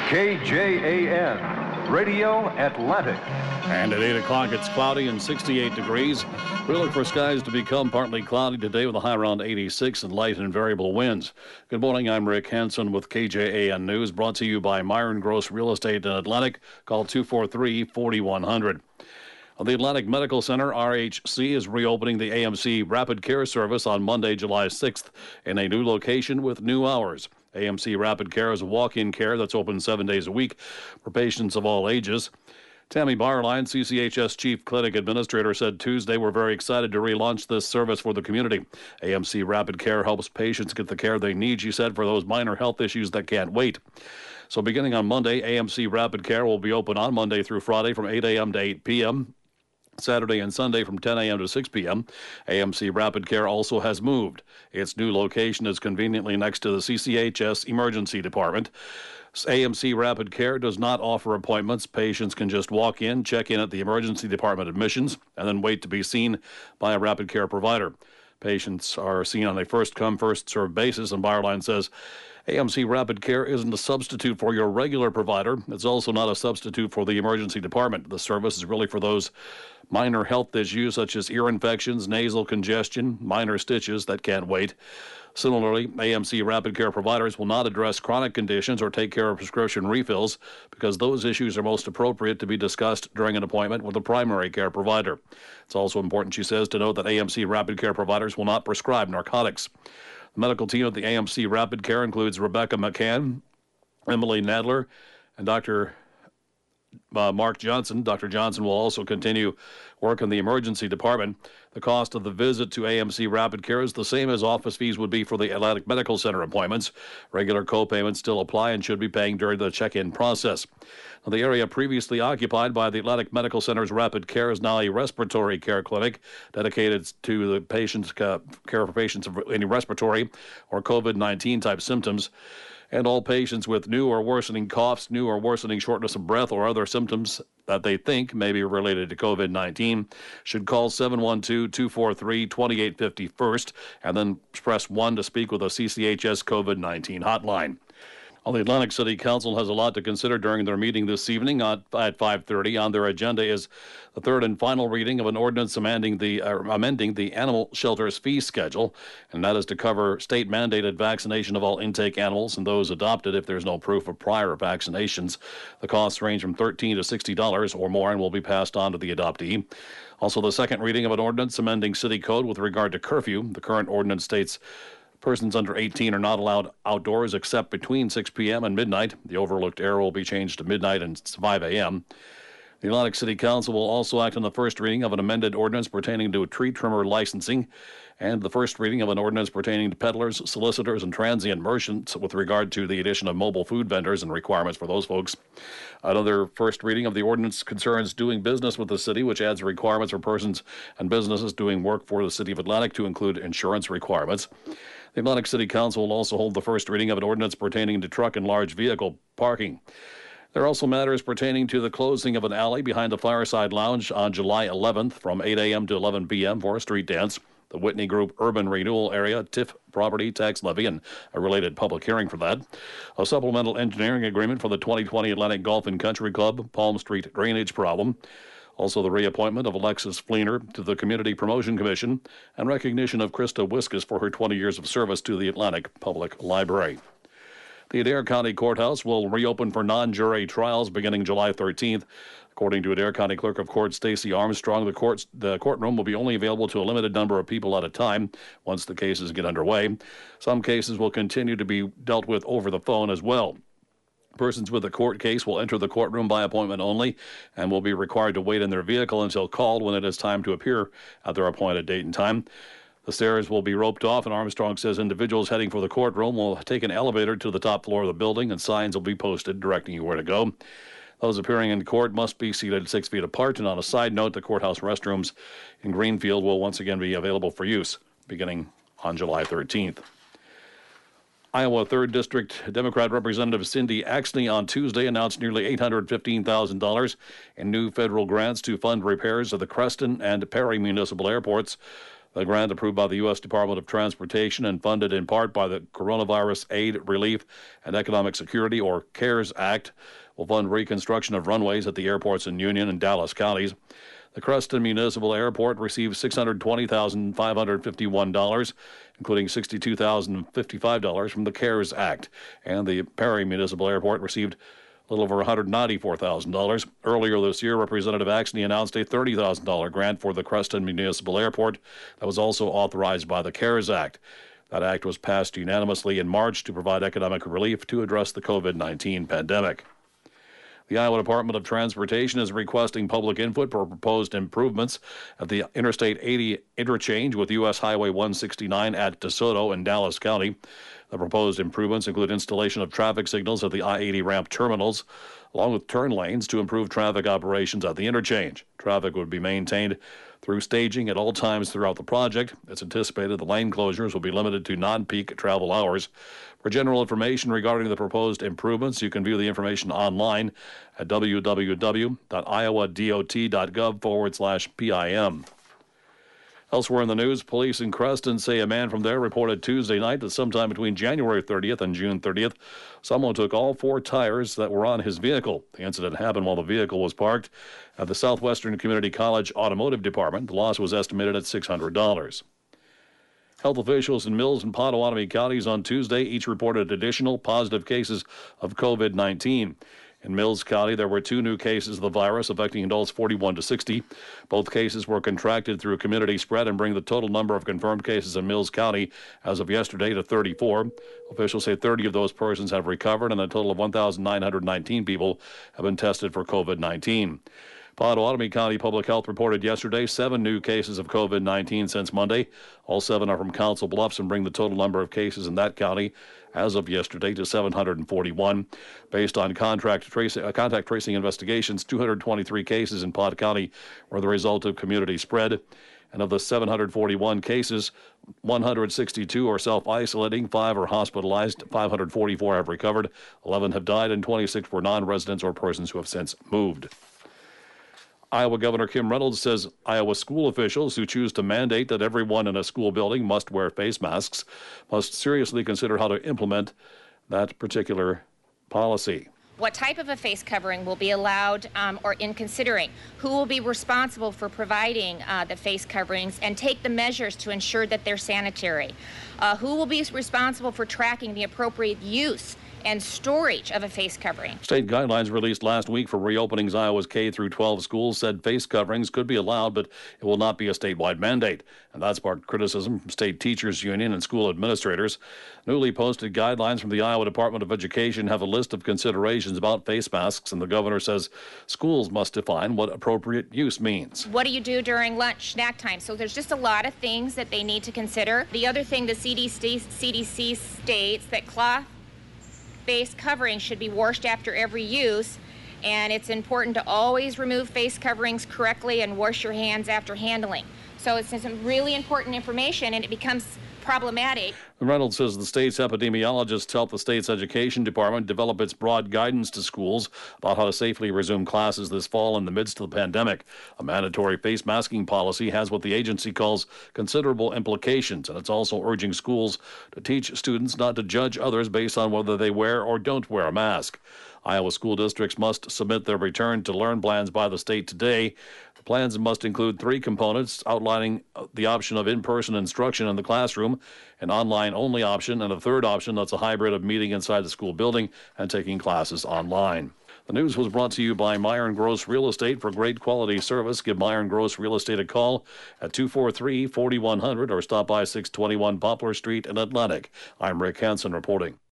KJAN, Radio Atlantic. And at 8 o'clock, it's cloudy and 68 degrees. We look for skies to become partly cloudy today with a high around 86 and light and variable winds. Good morning, I'm Rick Hansen with KJAN News, brought to you by Myron Gross Real Estate in Atlantic. Call 243-4100. The Atlantic Medical Center, RHC, is reopening the AMC Rapid Care Service on Monday, July 6th in a new location with new hours. AMC Rapid Care is a walk-in care that's open 7 days a week for patients of all ages. Tammy Barline, CCHS Chief Clinic Administrator, said Tuesday, "We're very excited to relaunch this service for the community. AMC Rapid Care helps patients get the care they need," she said, for those minor health issues that can't wait. So beginning on Monday, AMC Rapid Care will be open on Monday through Friday from 8 a.m. to 8 p.m., Saturday and Sunday from 10 a.m. to 6 p.m. AMC Rapid Care also has moved. Its new location is conveniently next to the CCHS Emergency Department. AMC Rapid Care does not offer appointments. Patients can just walk in, check in at the Emergency Department admissions, and then wait to be seen by a Rapid Care provider. Patients are seen on a first-come, first-served basis, and Barline says AMC Rapid Care isn't a substitute for your regular provider. It's also not a substitute for the emergency department. The service is really for those minor health issues such as ear infections, nasal congestion, minor stitches that can't wait. Similarly, AMC Rapid Care providers will not address chronic conditions or take care of prescription refills because those issues are most appropriate to be discussed during an appointment with a primary care provider. It's also important, she says, to note that AMC Rapid Care providers will not prescribe narcotics. The medical team at the AMC Rapid Care includes Rebecca McCann, Emily Nadler, and Dr. Mark Johnson. Dr. Johnson will also continue work in the emergency department. The cost of the visit to AMC Rapid Care is the same as office fees would be for the Atlantic Medical Center appointments. Regular co-payments still apply and should be paying during the check-in process. Now, the area previously occupied by the Atlantic Medical Center's Rapid Care is now a respiratory care clinic dedicated to the patients' care for patients of any respiratory or COVID-19 type symptoms. And all patients with new or worsening coughs, new or worsening shortness of breath, or other symptoms that they think may be related to COVID-19 should call 712-243-2850 first, and then press 1 to speak with a CCHS COVID-19 hotline. Well, the Atlantic City Council has a lot to consider during their meeting this evening at 5:30. On their agenda is the third and final reading of an ordinance amending the animal shelter's fee schedule, and that is to cover state-mandated vaccination of all intake animals and those adopted if there's no proof of prior vaccinations. The costs range from $13 to $60 or more and will be passed on to the adoptee. Also, the second reading of an ordinance amending city code with regard to curfew. The current ordinance states persons under 18 are not allowed outdoors except between 6 p.m. and midnight. The overlooked area will be changed to midnight and 5 a.m. The Atlantic City Council will also act on the first reading of an amended ordinance pertaining to tree trimmer licensing and the first reading of an ordinance pertaining to peddlers, solicitors, and transient merchants with regard to the addition of mobile food vendors and requirements for those folks. Another first reading of the ordinance concerns doing business with the city, which adds requirements for persons and businesses doing work for the City of Atlantic to include insurance requirements. The Atlantic City Council will also hold the first reading of an ordinance pertaining to truck and large vehicle parking. There are also matters pertaining to the closing of an alley behind the Fireside Lounge on July 11th from 8 a.m. to 11 p.m. for a street dance. The Whitney Group Urban Renewal Area TIF property tax levy and a related public hearing for that. A supplemental engineering agreement for the 2020 Atlantic Golf and Country Club Palm Street drainage problem. Also, the reappointment of Alexis Fleener to the Community Promotion Commission and recognition of Krista Wiskus for her 20 years of service to the Atlantic Public Library. The Adair County Courthouse will reopen for non-jury trials beginning July 13th. According to Adair County Clerk of Court Stacey Armstrong, the courtroom will be only available to a limited number of people at a time once the cases get underway. Some cases will continue to be dealt with over the phone as well. Persons with a court case will enter the courtroom by appointment only and will be required to wait in their vehicle until called when it is time to appear at their appointed date and time. The stairs will be roped off, and Armstrong says individuals heading for the courtroom will take an elevator to the top floor of the building, and signs will be posted directing you where to go. Those appearing in court must be seated 6 feet apart, and on a side note, the courthouse restrooms in Greenfield will once again be available for use beginning on July 13th. Iowa 3rd District Democrat Representative Cindy Axney on Tuesday announced nearly $815,000 in new federal grants to fund repairs of the Creston and Perry municipal airports. The grant, approved by the U.S. Department of Transportation and funded in part by the Coronavirus Aid, Relief, and Economic Security, or CARES Act, will fund reconstruction of runways at the airports in Union and Dallas counties. The Creston Municipal Airport received $620,551, including $62,055 from the CARES Act, and the Perry Municipal Airport received a little over $194,000. Earlier this year, Representative Axne announced a $30,000 grant for the Creston Municipal Airport that was also authorized by the CARES Act. That act was passed unanimously in March to provide economic relief to address the COVID-19 pandemic. The Iowa Department of Transportation is requesting public input for proposed improvements at the Interstate 80 interchange with U.S. Highway 169 at DeSoto in Dallas County. The proposed improvements include installation of traffic signals at the I-80 ramp terminals, along with turn lanes to improve traffic operations at the interchange. Traffic would be maintained through staging at all times throughout the project. It's anticipated the lane closures will be limited to non-peak travel hours. For general information regarding the proposed improvements, you can view the information online at www.iowadot.gov/PIM. Elsewhere in the news, police in Creston say a man from there reported Tuesday night that sometime between January 30th and June 30th, someone took all 4 tires that were on his vehicle. The incident happened while the vehicle was parked at the Southwestern Community College Automotive Department. The loss was estimated at $600. Health officials in Mills and Pottawatomie counties on Tuesday each reported additional positive cases of COVID-19. In Mills County, there were 2 new cases of the virus affecting adults 41 to 60. Both cases were contracted through community spread and bring the total number of confirmed cases in Mills County as of yesterday to 34. Officials say 30 of those persons have recovered, and a total of 1,919 people have been tested for COVID-19. Pottawatomie County Public Health reported yesterday 7 new cases of COVID-19 since Monday. All 7 are from Council Bluffs and bring the total number of cases in that county as of yesterday to 741. Based on contact tracing investigations, 223 cases in Pot County were the result of community spread. And of the 741 cases, 162 are self-isolating, 5 are hospitalized, 544 have recovered, 11 have died, and 26 were non-residents or persons who have since moved. Iowa Governor Kim Reynolds says Iowa school officials who choose to mandate that everyone in a school building must wear face masks must seriously consider how to implement that particular policy. What type of a face covering will be allowed or in considering? Who will be responsible for providing the face coverings and take the measures to ensure that they're sanitary? Who will be responsible for tracking the appropriate use and storage of a face covering? State guidelines released last week for reopening Iowa's K-12 schools said face coverings could be allowed, but it will not be a statewide mandate. And that sparked criticism from state teachers union and school administrators. Newly posted guidelines from the Iowa Department of Education have a list of considerations about face masks, and the governor says schools must define what appropriate use means. What do you do during lunch, snack time? So there's just a lot of things that they need to consider. The other thing, the CDC states that cloth face covering should be washed after every use, and it's important to always remove face coverings correctly and wash your hands after handling. So it's some really important information, and it becomes problematic. Reynolds says the state's epidemiologists help the state's education department develop its broad guidance to schools about how to safely resume classes this fall in the midst of the pandemic. A mandatory face masking policy has what the agency calls considerable implications, and it's also urging schools to teach students not to judge others based on whether they wear or don't wear a mask. Iowa school districts must submit their return to learn plans by the state today. The plans must include 3 components outlining the option of in-person instruction in the classroom, an online-only option, and a third option that's a hybrid of meeting inside the school building and taking classes online. The news was brought to you by Meyer & Gross Real Estate. For great quality service, give Meyer & Gross Real Estate a call at 243-4100 or stop by 621 Poplar Street in Atlantic. I'm Rick Hansen reporting.